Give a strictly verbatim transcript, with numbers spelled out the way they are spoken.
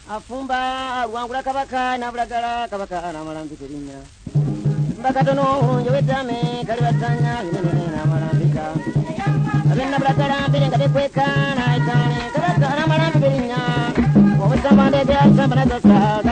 afumba wangula kabaka na bulagala kabaka na malambika erinnya mbakatono njo wetame kali batanya inene na malambika abenna bulagala mbere nga bekweka na itane kabaka na malambika erinnya wawesamba ndege asamba na sasa